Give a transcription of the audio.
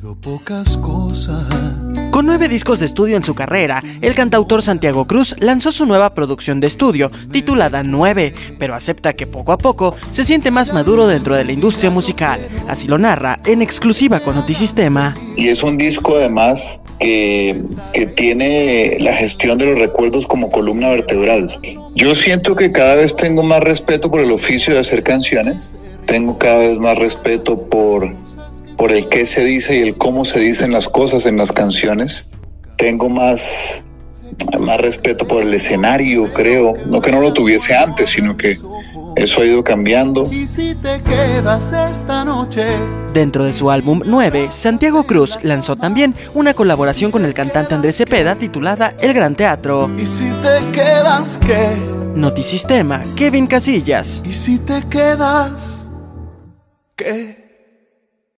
Pocas cosas. Con 9 discos de estudio en su carrera, el cantautor Santiago Cruz lanzó su nueva producción de estudio, titulada 9, pero acepta que poco a poco se siente más maduro dentro de la industria musical. Así lo narra en exclusiva con Notisistema. Y es un disco además que tiene la gestión de los recuerdos como columna vertebral. Yo siento que cada vez tengo más respeto por el oficio de hacer canciones, tengo cada vez más respeto por el qué se dice y el cómo se dicen las cosas en las canciones. Tengo más respeto por el escenario, creo. No que no lo tuviese antes, sino que eso ha ido cambiando. Y si te quedas esta noche. Dentro de su álbum 9, Santiago Cruz lanzó también una colaboración con el cantante Andrés Cepeda titulada El Gran Teatro. Y si te quedas, ¿qué? Notisistema, Kevin Casillas. Y si te quedas, ¿qué?